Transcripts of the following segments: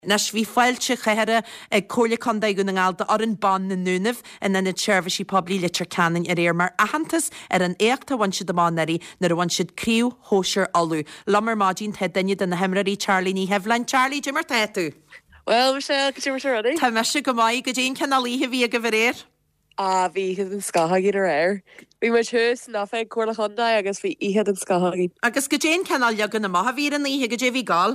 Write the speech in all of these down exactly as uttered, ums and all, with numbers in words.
Nas bhí fáilte chéire ag cóla condaigh gúna ngáilta ar an ban na núnamh in na seirbhísí poblí litir canan ar éar mar ahantas ar an éachta bhain siad amánairí nar a bhain siad críú hóseir alú. Lamar mádín the daine den na hemraí Charlie ní Heflain. Charlie, Jimmer tú? Well, Michelle, go Jimmer ready? Tá me se go maiid go dtíon canalíthe bhí a go bhréir? Ah, bhí iad an scathaigh ar air. Bhí mar thuas ná fé cuala chundaigh agus bhí iad an scathaigh. Agus go dtéon canal legan na maithe bhí aníthe go dé bhí gáil?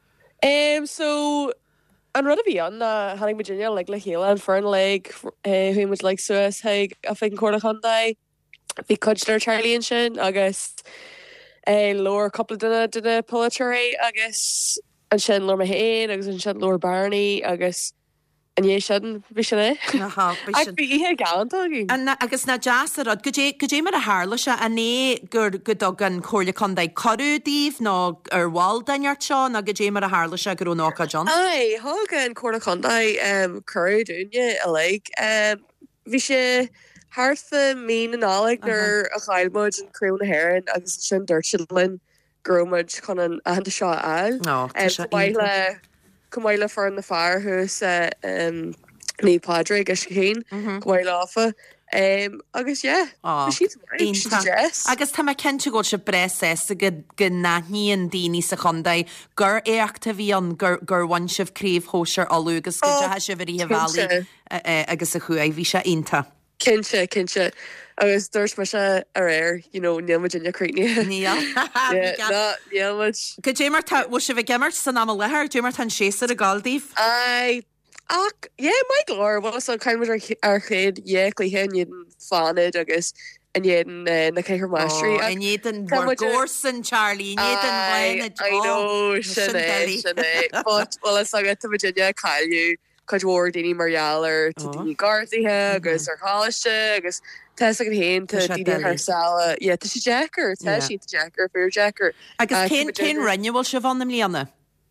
Um, so, an rud a bhí an na Hanning Virginia le le chéile an fearn le who much like Suez haig a fé cuala chundaigh. Bhí cuidir Charlie an sin agus uh, lower couple duna duna poetry agus an sin lor ma hain agus an sin lor Barney agus an é sin bhí sin é. Aha, Ag bhí ihe galantágin. Agus na jaasarad, go dé mar a hála se a né gur go dogan cóla condaigh corúdíh nó ar bháil dainart seo na go dé mar a hála se gur ónácha John? Ai, hága an cóla condaigh um, curú dúne a le. Um, bhí sé hartha mí an álaigh nar a chailmid an cruú na hairan agus sin dúirsilin gromid chun an ahananta seo ail. No, tá sé Comáile Comáile far na fear hús um, ní Padre gus chéin comáile áfa. Um, agus, yeah, oh, she's right, she's dressed. Agus tá me cente go se breses a go nathníon daoine sa chundaigh gur éachta bhí an gur bhain sibh críomh hóseir alú agus go dethe si bhí a bhelaí agus a chuaigh bhí se inta. Kinse, kinse. Agus dúirt mar se ar air, you know, níl Virginia Creekní. Níl? Yeah, níl much. Go dé mar tá, bhil se bh gimmart san am lethir, dé mar tan séasar a gáildíh? Ai, ach, yeah, my glór, bhil san caiimid ar chéad, yeah, cluiche níd an fánid agus an éan na céithir maistrí. Oh, an éan mar górsan, Charlie, an éan bhain. I know, sinné, sinné. But, well, it's like to Virginia Caillou, Codwar Dini Marialler, to Dini Garthihe, agus ar Hollister, agus Tessa gan hain to Dini Harsala. Yeah, to she Jacker, Tessie to Jacker, fair Jacker. Agus cén cén rinne bhil se bhan am líana?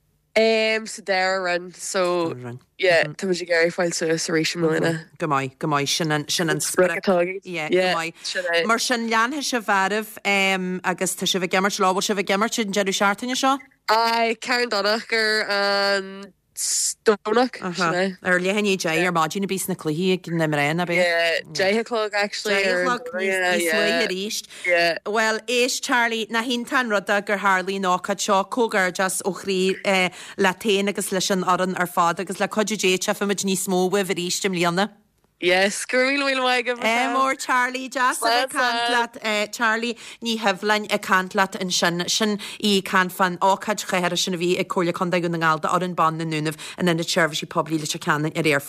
Um, so there run, so yeah, to much Gary file so Sarisha Melina. Gamai, gamai, Shannon, Shannon Spragatagi. Yeah, gamai. Mar sin lean se bharh, um, agus ta se bh gimmart lá, bhil se bh gimmart sin Jerry Shartin seo? Ai, Karen Donacher and Stonach. Ar lehanní Jay ar mádína bís na cluí ag na mréna be. Yeah, Jay Haclog actually. Jay Haclog níos le ríist. Yeah. Well, éis Charlie na hintan rudda gur Harlí nácha seo cógar just ó chrí le téin agus leis an aran ar fád agus le codú Jay chefamid níos mó weh ríistim líana. Yes, Gurmil will wag of more Charlie just a cantlat uh, Charlie ní Heflain a cantlat in sin sin í can fan ácad chéir sin a bhí ag cóla condaigh na ngáilta ar an ban na núnamh and then the service you probably let your can ar air